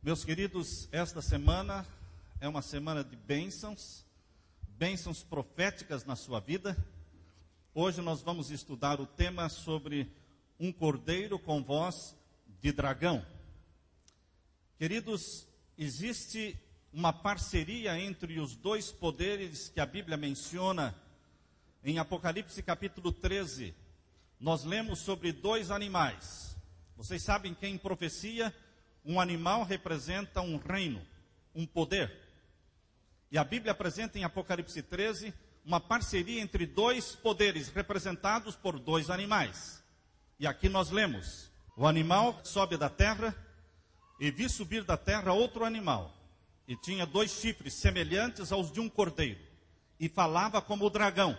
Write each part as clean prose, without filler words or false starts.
Meus queridos, esta semana é uma semana de bênçãos proféticas na sua vida. Hoje nós vamos estudar o tema sobre um cordeiro com voz de dragão. Queridos, existe uma parceria entre os dois poderes que a Bíblia menciona em Apocalipse capítulo 13. Nós lemos sobre dois animais. Vocês sabem que em profecia, um animal representa um reino, um poder. E a Bíblia apresenta em Apocalipse 13 uma parceria entre dois poderes representados por dois animais. E aqui nós lemos: o animal sobe da terra, e vi subir da terra outro animal, e tinha dois chifres semelhantes aos de um cordeiro, e falava como o dragão,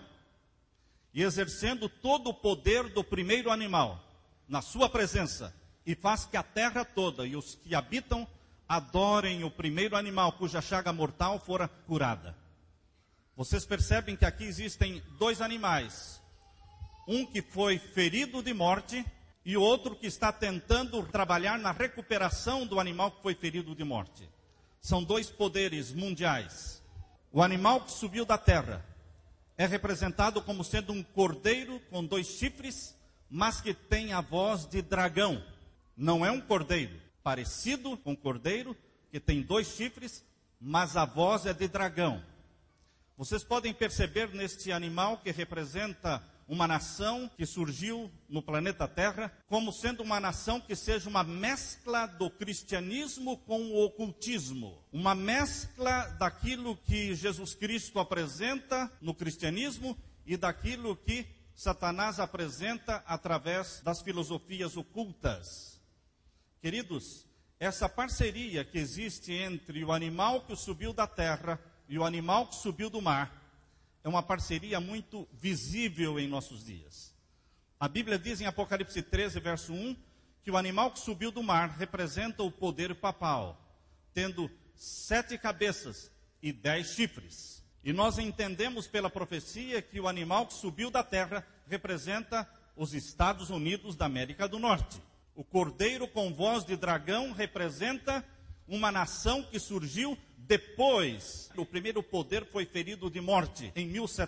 e exercendo todo o poder do primeiro animal, na sua presença, e faz que a terra toda e os que habitam adorem o primeiro animal cuja chaga mortal fora curada. Vocês percebem que aqui existem dois animais. Um que foi ferido de morte e o outro que está tentando trabalhar na recuperação do animal que foi ferido de morte. São dois poderes mundiais. O animal que subiu da terra é representado como sendo um cordeiro com dois chifres, mas que tem a voz de dragão. Não é um cordeiro, parecido com cordeiro, que tem dois chifres, mas a voz é de dragão. Vocês podem perceber neste animal que representa uma nação que surgiu no planeta Terra, como sendo uma nação que seja uma mescla do cristianismo com o ocultismo. Uma mescla daquilo que Jesus Cristo apresenta no cristianismo e daquilo que Satanás apresenta através das filosofias ocultas. Queridos, essa parceria que existe entre o animal que subiu da terra e o animal que subiu do mar é uma parceria muito visível em nossos dias. A Bíblia diz em Apocalipse 13, verso 1, que o animal que subiu do mar representa o poder papal, tendo 7 cabeças e 10 chifres. E nós entendemos pela profecia que o animal que subiu da terra representa os Estados Unidos da América do Norte. O cordeiro com voz de dragão representa uma nação que surgiu depois. O primeiro poder foi ferido de morte em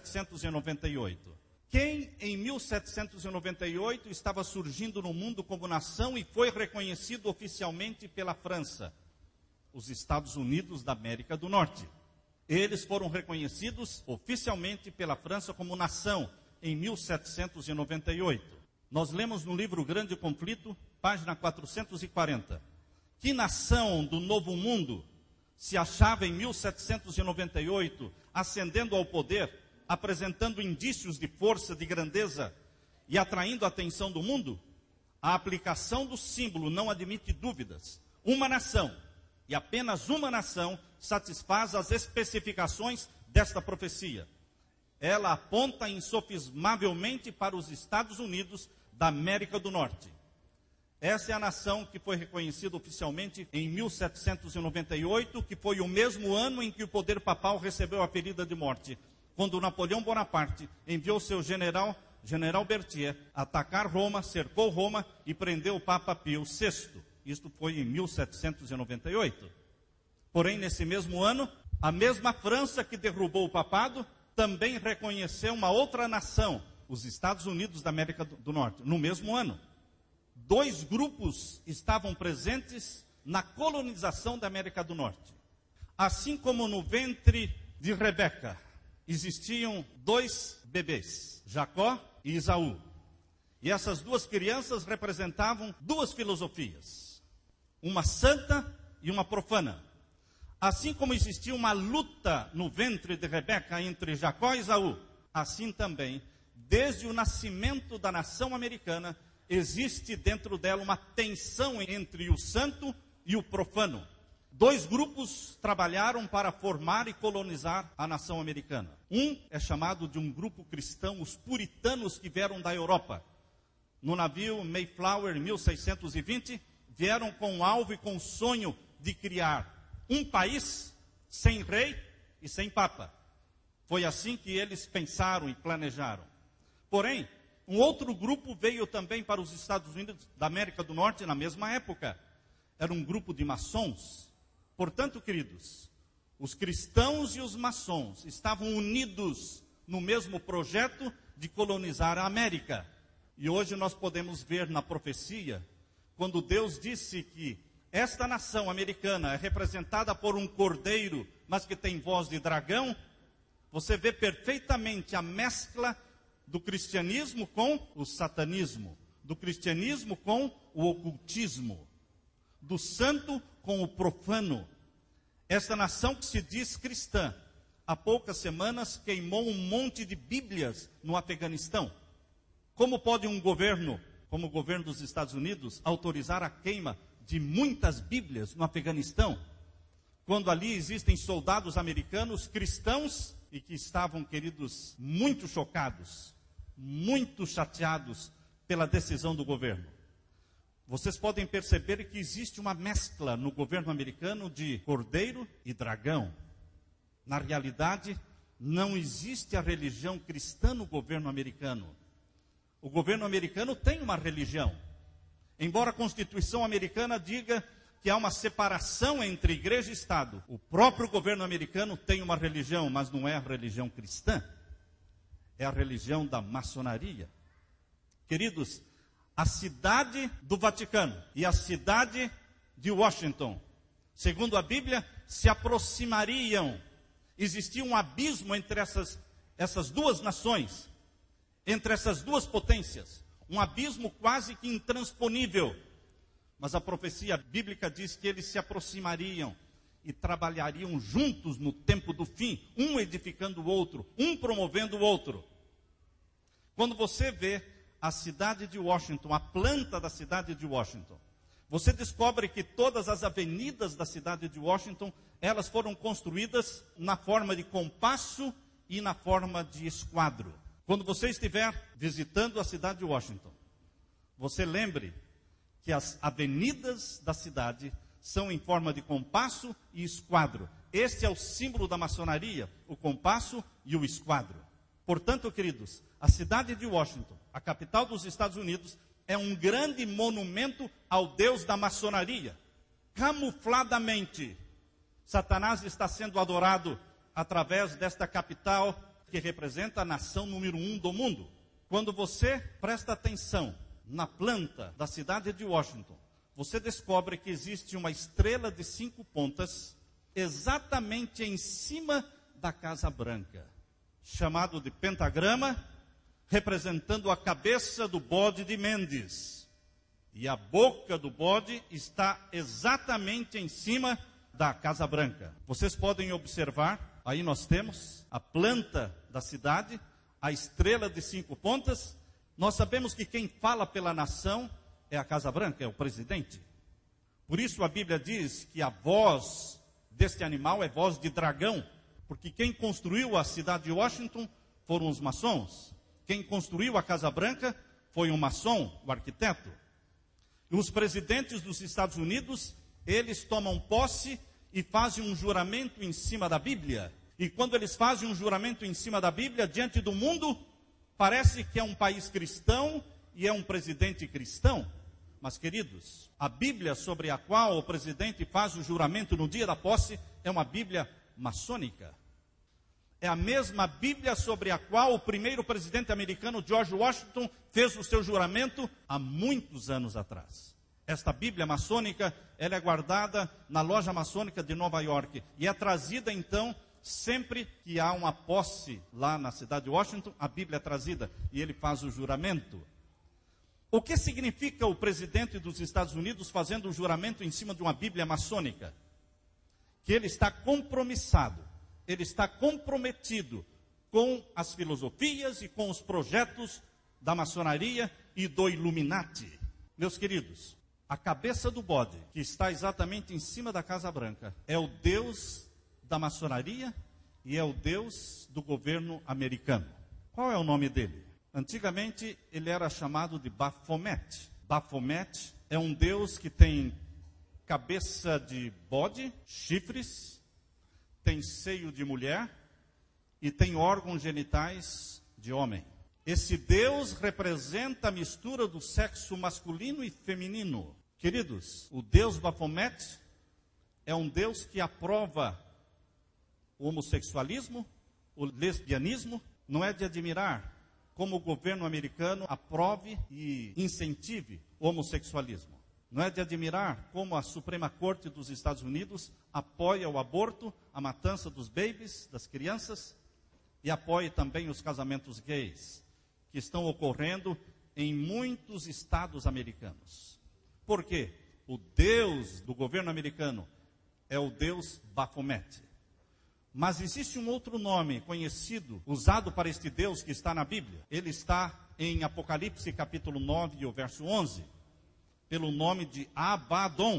1798. Quem em 1798 estava surgindo no mundo como nação e foi reconhecido oficialmente pela França? Os Estados Unidos da América do Norte. Eles foram reconhecidos oficialmente pela França como nação em 1798. Nós lemos no livro Grande Conflito, página 440, que nação do Novo Mundo se achava em 1798 ascendendo ao poder, apresentando indícios de força, de grandeza e atraindo a atenção do mundo? A aplicação do símbolo não admite dúvidas. Uma nação, e apenas uma nação, satisfaz as especificações desta profecia. Ela aponta insofismavelmente para os Estados Unidos da América do Norte. Essa é a nação que foi reconhecida oficialmente em 1798, que foi o mesmo ano em que o poder papal recebeu a ferida de morte, quando Napoleão Bonaparte enviou seu general Berthier, atacar Roma, cercou Roma e prendeu o Papa Pio VI. Isto foi em 1798. Porém, nesse mesmo ano, a mesma França que derrubou o papado também reconheceu uma outra nação, os Estados Unidos da América do Norte, no mesmo ano. Dois grupos estavam presentes na colonização da América do Norte. Assim como no ventre de Rebeca existiam dois bebês, Jacó e Esaú. E essas duas crianças representavam duas filosofias, uma santa e uma profana. Assim como existia uma luta no ventre de Rebeca entre Jacó e Esaú, assim também, desde o nascimento da nação americana, existe dentro dela uma tensão entre o santo e o profano. Dois grupos trabalharam para formar e colonizar a nação americana. Um é chamado de um grupo cristão, os puritanos que vieram da Europa. No navio Mayflower, em 1620, vieram com o alvo e com o sonho de criar um país sem rei e sem papa. Foi assim que eles pensaram e planejaram. Porém, um outro grupo veio também para os Estados Unidos da América do Norte na mesma época. Era um grupo de maçons. Portanto, queridos, os cristãos e os maçons estavam unidos no mesmo projeto de colonizar a América. E hoje nós podemos ver na profecia, quando Deus disse que esta nação americana é representada por um cordeiro, mas que tem voz de dragão, você vê perfeitamente a mescla do cristianismo com o satanismo, do cristianismo com o ocultismo, do santo com o profano. Esta nação que se diz cristã, há poucas semanas queimou um monte de Bíblias no Afeganistão. Como pode um governo, como o governo dos Estados Unidos, autorizar a queima de muitas Bíblias no Afeganistão, quando ali existem soldados americanos cristãos e que estavam, queridos, muito chocados, muito chateados pela decisão do governo? Vocês podem perceber que existe uma mescla no governo americano de cordeiro e dragão. Na realidade, não existe a religião cristã no governo americano. O governo americano tem uma religião. Embora a Constituição americana diga que há uma separação entre igreja e Estado, o próprio governo americano tem uma religião, mas não é a religião cristã. É a religião da maçonaria. Queridos, a cidade do Vaticano e a cidade de Washington, segundo a Bíblia, se aproximariam. Existia um abismo entre essas duas nações, entre essas duas potências. Um abismo quase que intransponível. Mas a profecia bíblica diz que eles se aproximariam e trabalhariam juntos no tempo do fim, um edificando o outro, um promovendo o outro. Quando você vê a cidade de Washington, a planta da cidade de Washington, você descobre que todas as avenidas da cidade de Washington, elas foram construídas na forma de compasso e na forma de esquadro. Quando você estiver visitando a cidade de Washington, você lembre que as avenidas da cidade são em forma de compasso e esquadro. Este é o símbolo da maçonaria, o compasso e o esquadro. Portanto, queridos, a cidade de Washington, a capital dos Estados Unidos, é um grande monumento ao Deus da maçonaria. Camufladamente, Satanás está sendo adorado através desta capital que representa a nação número 1 do mundo. Quando você presta atenção na planta da cidade de Washington, você descobre que existe uma estrela de 5 pontas exatamente em cima da Casa Branca, chamado de pentagrama, representando a cabeça do bode de Mendes. E a boca do bode está exatamente em cima da Casa Branca. Vocês podem observar, aí nós temos a planta da cidade, a estrela de 5 pontas. Nós sabemos que quem fala pela nação é a Casa Branca, é o presidente. Por isso a Bíblia diz que a voz deste animal é voz de dragão, porque quem construiu a cidade de Washington foram os maçons. Quem construiu a Casa Branca foi um maçom, o arquiteto. E os presidentes dos Estados Unidos, eles tomam posse e fazem um juramento em cima da Bíblia. E quando eles fazem um juramento em cima da Bíblia, diante do mundo, parece que é um país cristão e é um presidente cristão. Mas, queridos, a Bíblia sobre a qual o presidente faz o juramento no dia da posse é uma Bíblia maçônica. É a mesma Bíblia sobre a qual o primeiro presidente americano, George Washington, fez o seu juramento há muitos anos atrás. Esta Bíblia maçônica, ela é guardada na loja maçônica de Nova York e é trazida, então, sempre que há uma posse lá na cidade de Washington, a Bíblia é trazida e ele faz o juramento. O que significa o presidente dos Estados Unidos fazendo o juramento em cima de uma Bíblia maçônica? Que ele está compromissado, ele está comprometido com as filosofias e com os projetos da maçonaria e do Illuminati. Meus queridos, a cabeça do bode, que está exatamente em cima da Casa Branca, é o Deus da maçonaria e é o Deus do governo americano. Qual é o nome dele? Antigamente ele era chamado de Baphomet. Baphomet é um Deus que tem cabeça de bode, chifres, tem seio de mulher e tem órgãos genitais de homem. Esse Deus representa a mistura do sexo masculino e feminino. Queridos, o Deus Baphomet é um Deus que aprova o homossexualismo, o lesbianismo. Não é de admirar como o governo americano aprove e incentive o homossexualismo. Não é de admirar como a Suprema Corte dos Estados Unidos apoia o aborto, a matança dos babies, das crianças, e apoia também os casamentos gays, que estão ocorrendo em muitos estados americanos. Por quê? O Deus do governo americano é o Deus Baphomet. Mas existe um outro nome conhecido, usado para este Deus que está na Bíblia. Ele está em Apocalipse capítulo 9, e o verso 11, pelo nome de Abaddon.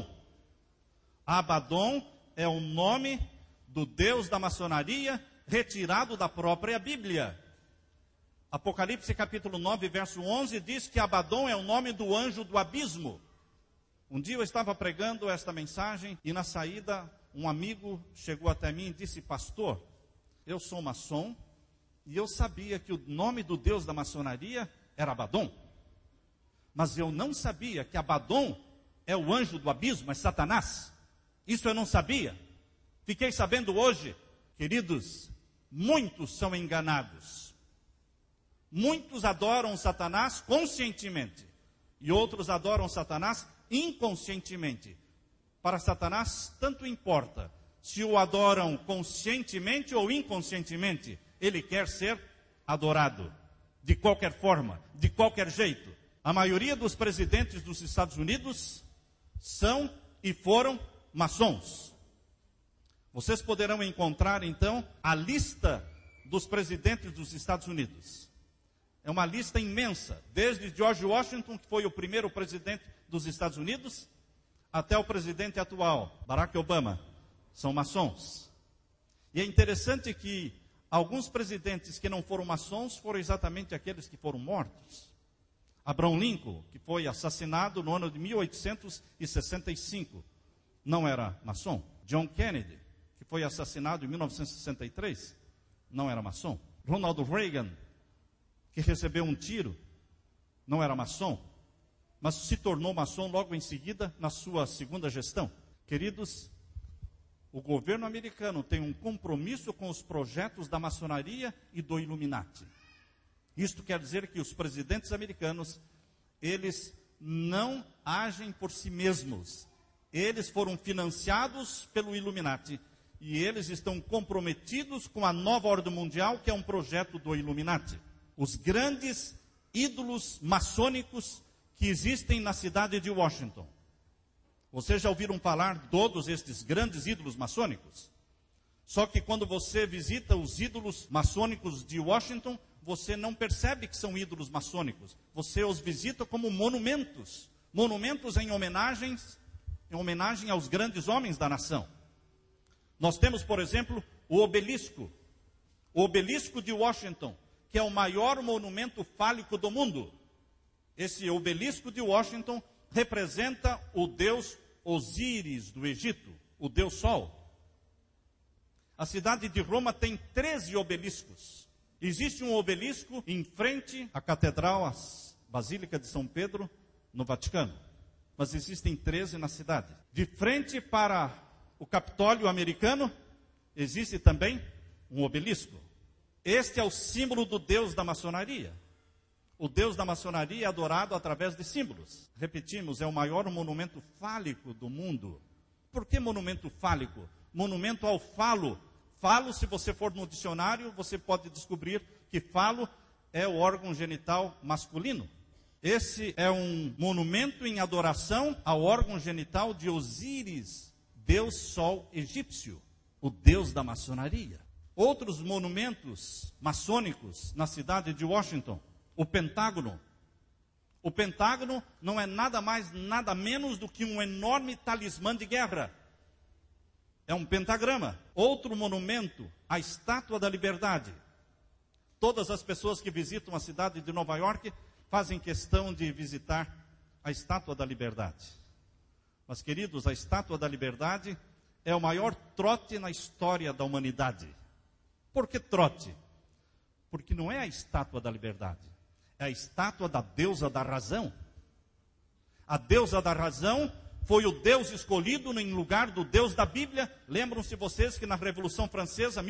Abaddon é o nome do Deus da maçonaria, retirado da própria Bíblia. Apocalipse capítulo 9, verso 11, diz que Abaddon é o nome do anjo do abismo. Um dia eu estava pregando esta mensagem e na saída um amigo chegou até mim e disse: pastor, eu sou maçom e eu sabia que o nome do Deus da maçonaria era Abaddon. Mas eu não sabia que Abaddon é o anjo do abismo, é Satanás. Isso eu não sabia. Fiquei sabendo hoje. Queridos, muitos são enganados. Muitos adoram Satanás conscientemente e outros adoram Satanás inconscientemente. Para Satanás, tanto importa se o adoram conscientemente ou inconscientemente. Ele quer ser adorado, de qualquer forma, de qualquer jeito. A maioria dos presidentes dos Estados Unidos são e foram maçons. Vocês poderão encontrar, então, a lista dos presidentes dos Estados Unidos. É uma lista imensa, desde George Washington, que foi o primeiro presidente dos Estados Unidos, até o presidente atual, Barack Obama, são maçons. E é interessante que alguns presidentes que não foram maçons foram exatamente aqueles que foram mortos. Abraham Lincoln, que foi assassinado no ano de 1865, não era maçom. John Kennedy, que foi assassinado em 1963, não era maçom. Ronald Reagan, que recebeu um tiro, não era maçom, mas se tornou maçom logo em seguida na sua segunda gestão. Queridos, o governo americano tem um compromisso com os projetos da maçonaria e do Illuminati. Isto quer dizer que os presidentes americanos, eles não agem por si mesmos. Eles foram financiados pelo Illuminati e eles estão comprometidos com a nova ordem mundial, que é um projeto do Illuminati. Os grandes ídolos maçônicos que existem na cidade de Washington. Vocês já ouviram falar de todos estes grandes ídolos maçônicos? Só que quando você visita os ídolos maçônicos de Washington, você não percebe que são ídolos maçônicos. Você os visita como monumentos. Monumentos em homenagem aos grandes homens da nação. Nós temos, por exemplo, o obelisco. O obelisco de Washington, que é o maior monumento fálico do mundo. Esse obelisco de Washington representa o deus Osíris do Egito, o deus Sol. A cidade de Roma tem 13 obeliscos. Existe um obelisco em frente à catedral, à Basílica de São Pedro, no Vaticano. Mas existem 13 na cidade. De frente para o Capitólio americano, existe também um obelisco. Este é o símbolo do Deus da maçonaria. O Deus da maçonaria é adorado através de símbolos. Repetimos, é o maior monumento fálico do mundo. Por que monumento fálico? Monumento ao falo. Falo, se você for no dicionário, você pode descobrir que falo é o órgão genital masculino. Esse é um monumento em adoração ao órgão genital de Osíris, Deus Sol egípcio, o Deus da maçonaria. Outros monumentos maçônicos na cidade de Washington. O Pentágono. O Pentágono não é nada mais, nada menos do que um enorme talismã de guerra. É um pentagrama. Outro monumento, a Estátua da Liberdade. Todas as pessoas que visitam a cidade de Nova York fazem questão de visitar a Estátua da Liberdade. Mas, queridos, a Estátua da Liberdade é o maior trote na história da humanidade. Por que trote? Porque não é a Estátua da Liberdade. É a estátua da deusa da razão. A deusa da razão foi o Deus escolhido em lugar do Deus da Bíblia. Lembram-se vocês que na Revolução Francesa,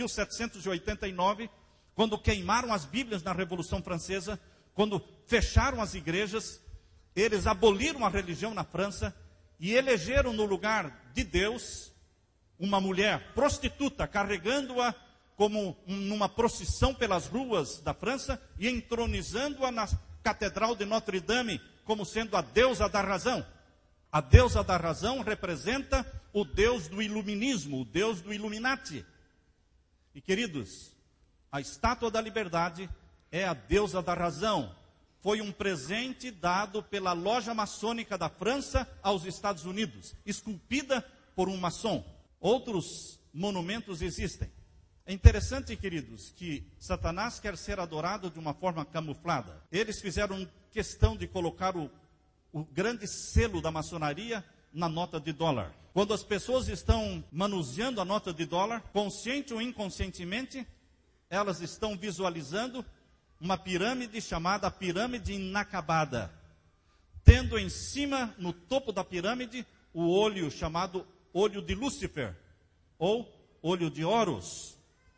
1789, quando queimaram as Bíblias na Revolução Francesa, quando fecharam as igrejas, eles aboliram a religião na França e elegeram no lugar de Deus uma mulher prostituta, carregando-a como numa procissão pelas ruas da França e entronizando-a na Catedral de Notre-Dame como sendo a deusa da razão. A deusa da razão representa o Deus do iluminismo, o Deus do Illuminati. E queridos, a Estátua da Liberdade é a deusa da razão. Foi um presente dado pela loja maçônica da França aos Estados Unidos, esculpida por um maçom. Outros monumentos existem. É interessante, queridos, que Satanás quer ser adorado de uma forma camuflada. Eles fizeram questão de colocar o grande selo da maçonaria na nota de dólar. Quando as pessoas estão manuseando a nota de dólar, consciente ou inconscientemente, elas estão visualizando uma pirâmide chamada pirâmide inacabada, tendo em cima, no topo da pirâmide, o olho chamado olho de Lúcifer, ou olho de Horus.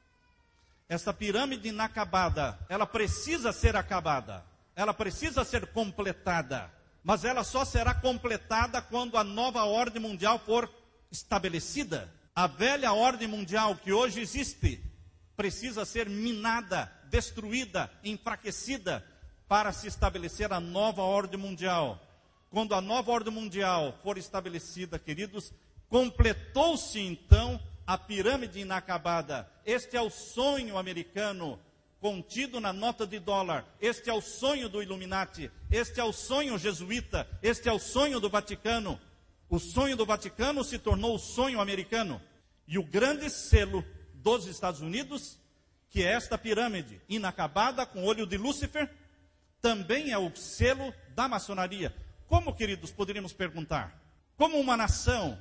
Essa pirâmide inacabada, ela precisa ser acabada, ela precisa ser completada, mas ela só será completada quando a nova ordem mundial for estabelecida. A velha ordem mundial que hoje existe precisa ser minada, destruída, enfraquecida, para se estabelecer a nova ordem mundial. Quando a nova ordem mundial for estabelecida, queridos, completou-se então a pirâmide inacabada. Este é o sonho americano contido na nota de dólar. Este é o sonho do Illuminati. Este é o sonho jesuíta. Este é o sonho do Vaticano. O sonho do Vaticano se tornou o sonho americano. E o grande selo dos Estados Unidos, que é esta pirâmide inacabada com o olho de Lúcifer, também é o selo da maçonaria. Como, queridos, poderíamos perguntar? Como uma nação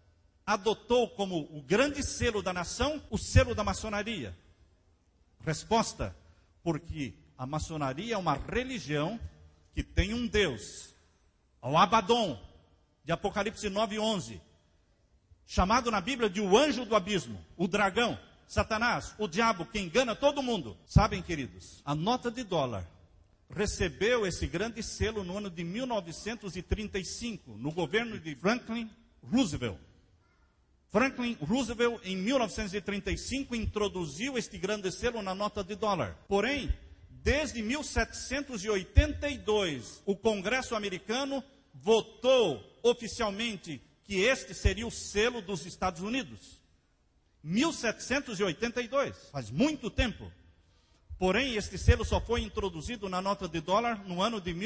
adotou como o grande selo da nação o selo da maçonaria? Resposta: porque a maçonaria é uma religião que tem um Deus, o Abaddon, de Apocalipse 9:11, chamado na Bíblia de o anjo do abismo, o dragão, Satanás, o diabo que engana todo mundo. Sabem, queridos, a nota de dólar recebeu esse grande selo no ano de 1935, no governo de Franklin Roosevelt. Franklin Roosevelt, em 1935, introduziu este grande selo na nota de dólar. Porém, desde 1782, o Congresso americano votou oficialmente que este seria o selo dos Estados Unidos. 1782, faz muito tempo. Porém, este selo só foi introduzido na nota de dólar no ano de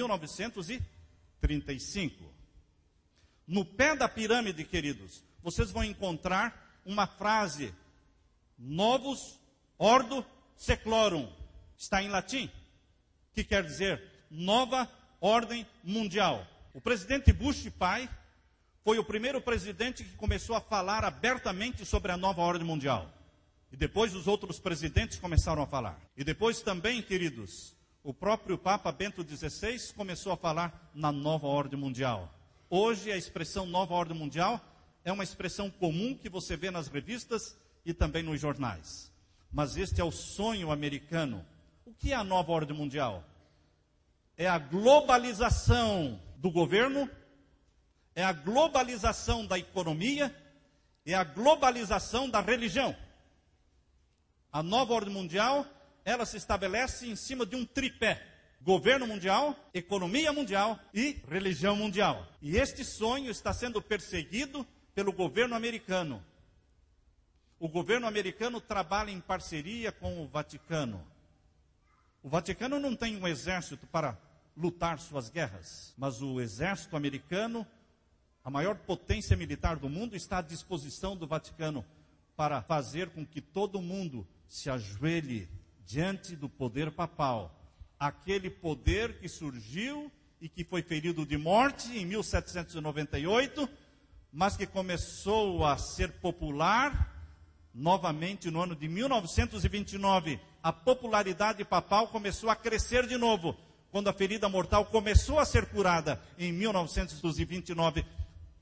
1935. No pé da pirâmide, queridos, vocês vão encontrar uma frase: Novus Ordo Seclorum. Está em latim, que quer dizer nova ordem mundial. O presidente Bush pai foi o primeiro presidente que começou a falar abertamente sobre a nova ordem mundial. E depois os outros presidentes começaram a falar. E depois também, queridos, o próprio Papa Bento XVI começou a falar na nova ordem mundial. Hoje a expressão nova ordem mundial é uma expressão comum que você vê nas revistas e também nos jornais. Mas este é o sonho americano. O que é a nova ordem mundial? É a globalização do governo, é a globalização da economia, é a globalização da religião. A nova ordem mundial, ela se estabelece em cima de um tripé: governo mundial, economia mundial e religião mundial. E este sonho está sendo perseguido pelo governo americano. O governo americano trabalha em parceria com o Vaticano. O Vaticano não tem um exército para lutar suas guerras, mas o exército americano, a maior potência militar do mundo, está à disposição do Vaticano para fazer com que todo mundo se ajoelhe diante do poder papal. Aquele poder que surgiu e que foi ferido de morte em 1798, mas que começou a ser popular novamente no ano de 1929. A popularidade papal começou a crescer de novo, quando a ferida mortal começou a ser curada em 1929.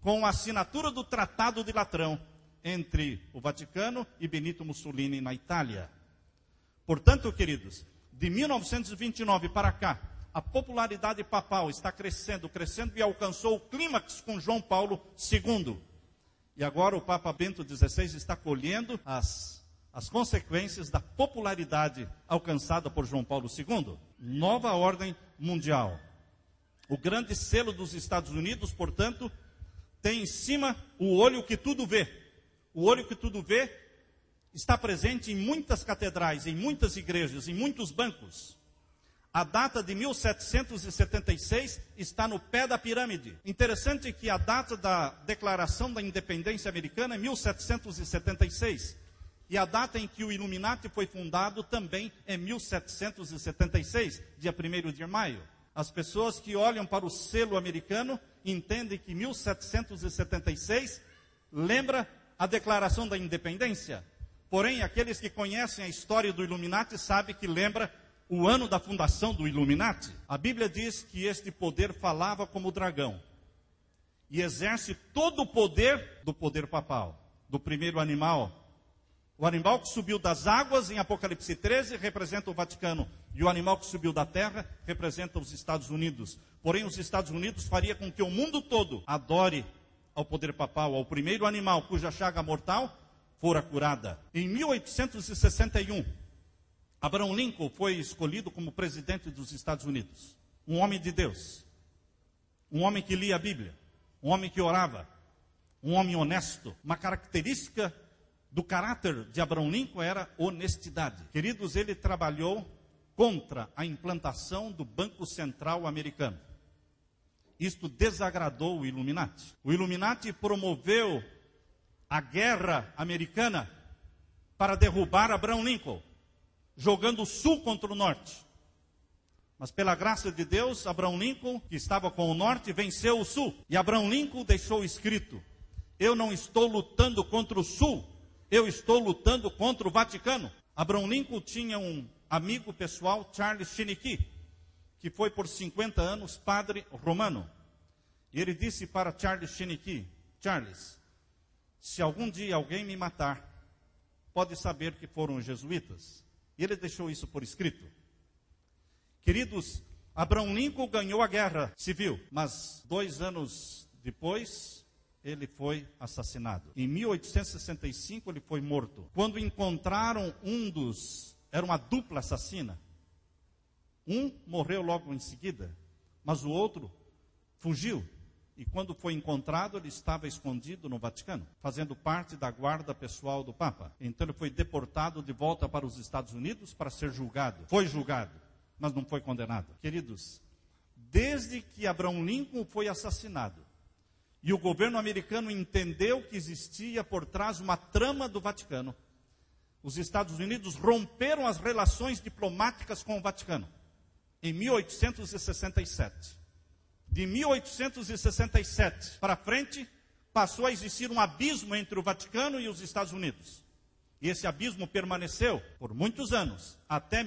com a assinatura do Tratado de Latrão entre o Vaticano e Benito Mussolini na Itália. Portanto, queridos, de 1929 para cá, a popularidade papal está crescendo e alcançou o clímax com João Paulo II. E agora o Papa Bento XVI está colhendo as consequências da popularidade alcançada por João Paulo II. Nova ordem mundial. O grande selo dos Estados Unidos, portanto, tem em cima o olho que tudo vê. O olho que tudo vê está presente em muitas catedrais, em muitas igrejas, em muitos bancos. A data de 1776 está no pé da pirâmide. Interessante que a data da declaração da independência americana é 1776. E a data em que o Illuminati foi fundado também é 1776, dia 1º de maio. As pessoas que olham para o selo americano entendem que 1776 lembra a declaração da independência. Porém, aqueles que conhecem a história do Illuminati sabem que lembra o ano da fundação do Illuminati. A Bíblia diz que este poder falava como dragão e exerce todo o poder do poder papal, do primeiro animal. O animal que subiu das águas, em Apocalipse 13, representa o Vaticano. E o animal que subiu da terra representa os Estados Unidos. Porém, os Estados Unidos faria com que o mundo todo adore ao poder papal, ao primeiro animal cuja chaga mortal fora curada. Em 1861, Abraham Lincoln foi escolhido como presidente dos Estados Unidos. Um homem de Deus. Um homem que lia a Bíblia. Um homem que orava. Um homem honesto. Uma característica do caráter de Abraham Lincoln era honestidade. Queridos, ele trabalhou contra a implantação do Banco Central americano. Isto desagradou o Illuminati. O Illuminati promoveu a guerra americana para derrubar Abraham Lincoln, jogando o sul contra o norte. Mas pela graça de Deus, Abraham Lincoln, que estava com o norte, venceu o sul. E Abraham Lincoln deixou escrito: eu não estou lutando contra o sul, eu estou lutando contra o Vaticano. Abraham Lincoln tinha um amigo pessoal, Charles Chiniquy, que foi por 50 anos padre romano. E ele disse para Charles Chiniquy: Charles, se algum dia alguém me matar, pode saber que foram os jesuítas. E ele deixou isso por escrito. Queridos, Abraham Lincoln ganhou a guerra civil, mas 2 anos depois ele foi assassinado. Em 1865 ele foi morto. Quando encontraram era uma dupla assassina. Um morreu logo em seguida, mas o outro fugiu. E quando foi encontrado, ele estava escondido no Vaticano, fazendo parte da guarda pessoal do Papa. Então ele foi deportado de volta para os Estados Unidos para ser julgado. Foi julgado, mas não foi condenado. Queridos, desde que Abraham Lincoln foi assassinado, e o governo americano entendeu que existia por trás uma trama do Vaticano, os Estados Unidos romperam as relações diplomáticas com o Vaticano, em 1867. De 1867 para frente, passou a existir um abismo entre o Vaticano e os Estados Unidos. E esse abismo permaneceu por muitos anos, até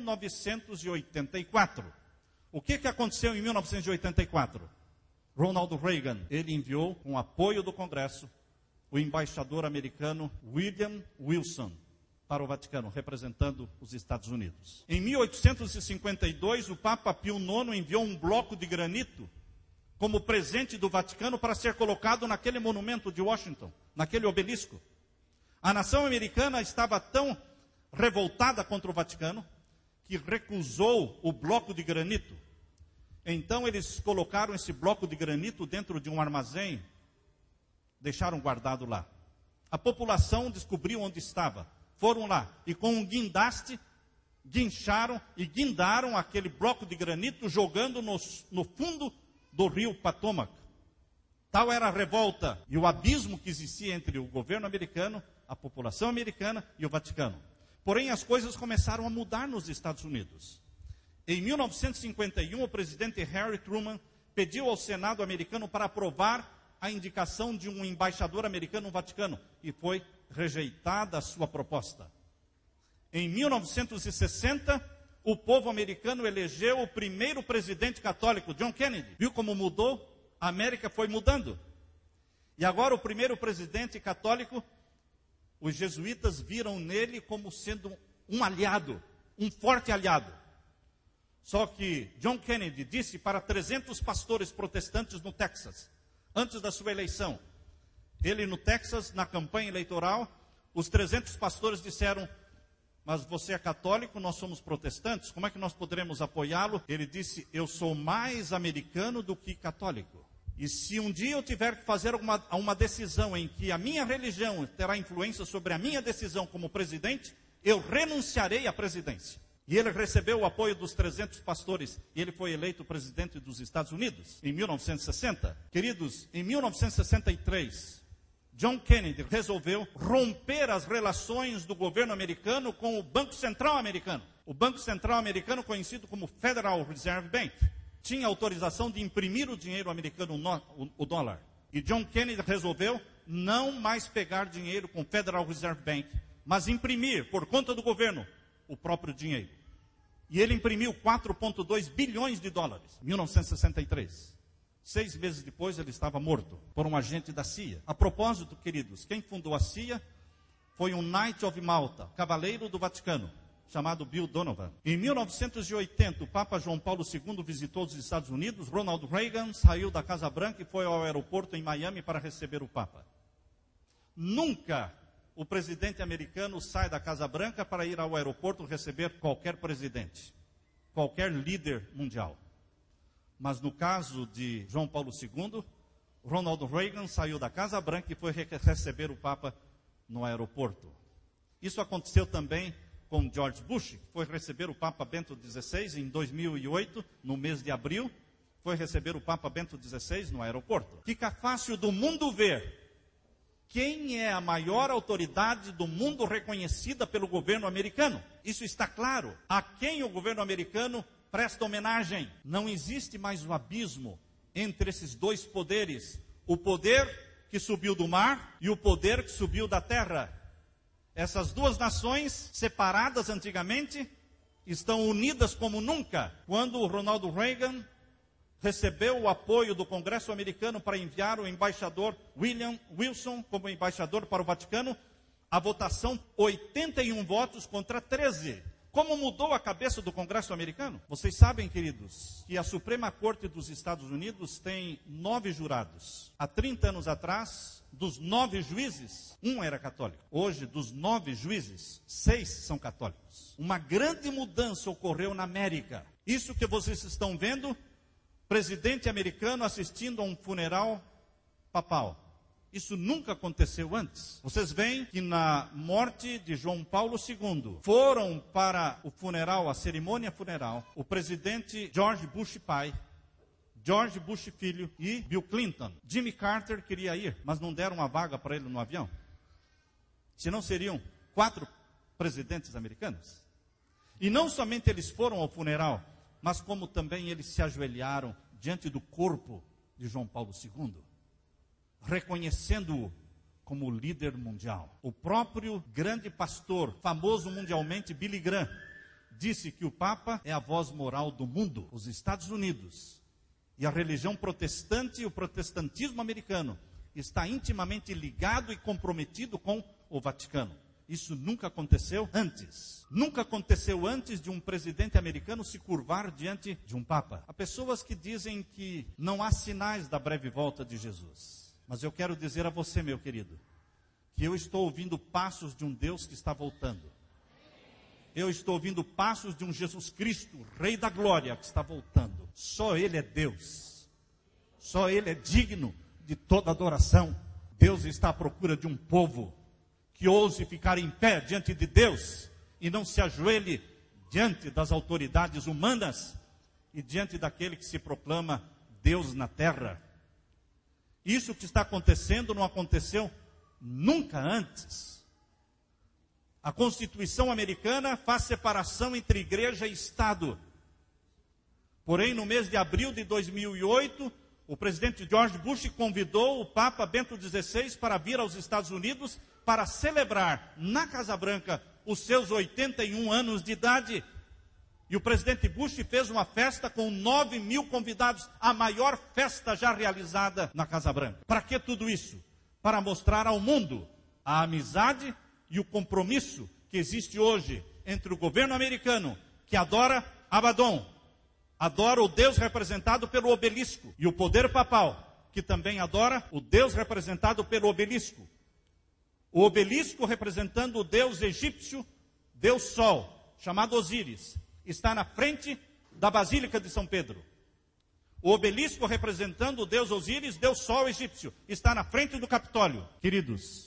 1984. O que aconteceu em 1984? Ronald Reagan, ele enviou, com apoio do Congresso, o embaixador americano William Wilson para o Vaticano, representando os Estados Unidos. Em 1852, o Papa Pio IX enviou um bloco de granito como presente do Vaticano para ser colocado naquele monumento de Washington, naquele obelisco. A nação americana estava tão revoltada contra o Vaticano que recusou o bloco de granito. Então eles colocaram esse bloco de granito dentro de um armazém, deixaram guardado lá. A população descobriu onde estava. Foram lá e com um guindaste, guincharam e guindaram aquele bloco de granito, jogando no fundo do rio Potomac. Tal era a revolta e o abismo que existia entre o governo americano, a população americana e o Vaticano. Porém, as coisas começaram a mudar nos Estados Unidos. Em 1951, o presidente Harry Truman pediu ao Senado americano para aprovar a indicação de um embaixador americano no Vaticano, e foi rejeitada a sua proposta. Em 1960, o povo americano elegeu o primeiro presidente católico, John Kennedy. Viu como mudou? A América foi mudando. E agora o primeiro presidente católico, os jesuítas viram nele como sendo um aliado, um forte aliado. Só que John Kennedy disse para 300 pastores protestantes no Texas, antes da sua eleição. Ele no Texas, na campanha eleitoral, os 300 pastores disseram: mas você é católico, nós somos protestantes, como é que nós poderemos apoiá-lo? Ele disse: eu sou mais americano do que católico. E se um dia eu tiver que fazer uma decisão em que a minha religião terá influência sobre a minha decisão como presidente, eu renunciarei à presidência. E ele recebeu o apoio dos 300 pastores, e ele foi eleito presidente dos Estados Unidos em 1960. Queridos, em 1963, John Kennedy resolveu romper as relações do governo americano com o Banco Central americano. O Banco Central americano, conhecido como Federal Reserve Bank, tinha autorização de imprimir o dinheiro americano, o dólar. E John Kennedy resolveu não mais pegar dinheiro com o Federal Reserve Bank, mas imprimir, por conta do governo, o próprio dinheiro. E ele imprimiu 4,2 bilhões de dólares em 1963. 6 meses depois ele estava morto por um agente da CIA. A propósito, queridos, quem fundou a CIA foi um Knight of Malta, cavaleiro do Vaticano, chamado Bill Donovan. Em 1980, o Papa João Paulo II visitou os Estados Unidos. Ronald Reagan saiu da Casa Branca e foi ao aeroporto em Miami para receber o Papa. Nunca o presidente americano sai da Casa Branca para ir ao aeroporto receber qualquer presidente, qualquer líder mundial. Mas no caso de João Paulo II, Ronald Reagan saiu da Casa Branca e foi receber o Papa no aeroporto. Isso aconteceu também com George Bush, que foi receber o Papa Bento XVI em 2008, no mês de abril, foi receber o Papa Bento XVI no aeroporto. Fica fácil do mundo ver quem é a maior autoridade do mundo reconhecida pelo governo americano. Isso está claro. A quem o governo americano presta homenagem. Não existe mais um abismo entre esses dois poderes. O poder que subiu do mar e o poder que subiu da terra. Essas duas nações, separadas antigamente, estão unidas como nunca. Quando o Ronald Reagan recebeu o apoio do Congresso americano para enviar o embaixador William Wilson como embaixador para o Vaticano, a votação 81 votos contra 13. Como mudou a cabeça do Congresso americano? Vocês sabem, queridos, que a Suprema Corte dos Estados Unidos tem 9 jurados. Há 30 anos atrás, dos 9 juízes, 1 era católico. Hoje, dos 9 juízes, 6 são católicos. Uma grande mudança ocorreu na América. Isso que vocês estão vendo, presidente americano assistindo a um funeral papal. Isso nunca aconteceu antes. Vocês veem que na morte de João Paulo II, foram para o funeral, a cerimônia funeral, o presidente George Bush pai, George Bush filho e Bill Clinton. Jimmy Carter queria ir, mas não deram uma vaga para ele no avião. Senão seriam 4 presidentes americanos. E não somente eles foram ao funeral, mas como também eles se ajoelharam diante do corpo de João Paulo II, reconhecendo-o como líder mundial. O próprio grande pastor, famoso mundialmente, Billy Graham, disse que o Papa é a voz moral do mundo. Os Estados Unidos e a religião protestante e o protestantismo americano está intimamente ligado e comprometido com o Vaticano. Isso nunca aconteceu antes. Nunca aconteceu antes de um presidente americano se curvar diante de um Papa. Há pessoas que dizem que não há sinais da breve volta de Jesus. Mas eu quero dizer a você, meu querido, que eu estou ouvindo passos de um Deus que está voltando. Eu estou ouvindo passos de um Jesus Cristo, Rei da Glória, que está voltando. Só Ele é Deus. Só Ele é digno de toda adoração. Deus está à procura de um povo que ouse ficar em pé diante de Deus e não se ajoelhe diante das autoridades humanas e diante daquele que se proclama Deus na terra. Isso que está acontecendo não aconteceu nunca antes. A Constituição americana faz separação entre igreja e Estado. Porém, no mês de abril de 2008, o presidente George Bush convidou o Papa Bento XVI para vir aos Estados Unidos para celebrar na Casa Branca os seus 81 anos de idade. E E o presidente Bush fez uma festa com 9.000 convidados, a maior festa já realizada na Casa Branca. Para que tudo isso? Para mostrar ao mundo a amizade e o compromisso que existe hoje entre o governo americano, que adora Abaddon, adora o Deus representado pelo obelisco, e o poder papal, que também adora o Deus representado pelo obelisco. O obelisco representando o Deus egípcio, Deus Sol, chamado Osíris, está na frente da Basílica de São Pedro. O obelisco representando o Deus Osíris, Deus Sol egípcio, está na frente do Capitólio. Queridos,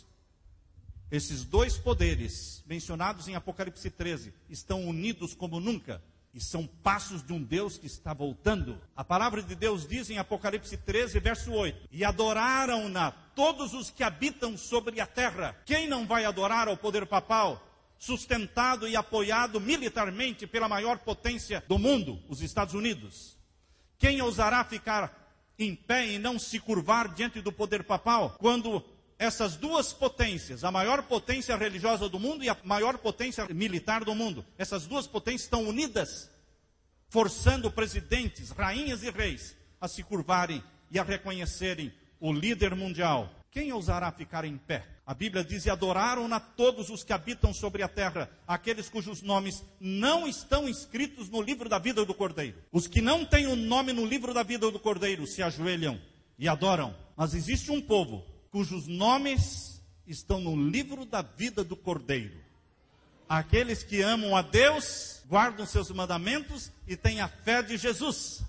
esses dois poderes mencionados em Apocalipse 13 estão unidos como nunca e são passos de um Deus que está voltando. A palavra de Deus diz em Apocalipse 13, verso 8: e adoraram-na todos os que habitam sobre a terra. Quem não vai adorar ao poder papal, sustentado e apoiado militarmente pela maior potência do mundo, os Estados Unidos? Quem ousará ficar em pé e não se curvar diante do poder papal, quando essas duas potências, a maior potência religiosa do mundo e a maior potência militar do mundo, essas duas potências estão unidas, forçando presidentes, rainhas e reis a se curvarem e a reconhecerem o líder mundial? Quem ousará ficar em pé? A Bíblia diz: e adoraram-na todos os que habitam sobre a terra, aqueles cujos nomes não estão inscritos no livro da vida do Cordeiro. Os que não têm o nome no livro da vida do Cordeiro se ajoelham e adoram. Mas existe um povo cujos nomes estão no livro da vida do Cordeiro. Aqueles que amam a Deus, guardam seus mandamentos e têm a fé de Jesus.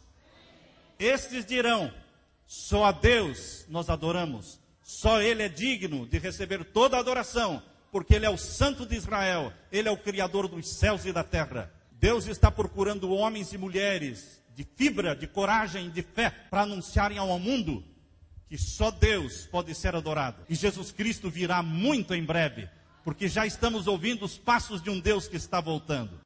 Estes dirão: só a Deus nós adoramos. Só Ele é digno de receber toda a adoração, porque Ele é o Santo de Israel, Ele é o Criador dos céus e da terra. Deus está procurando homens e mulheres de fibra, de coragem, de fé, para anunciarem ao mundo que só Deus pode ser adorado. E Jesus Cristo virá muito em breve, porque já estamos ouvindo os passos de um Deus que está voltando.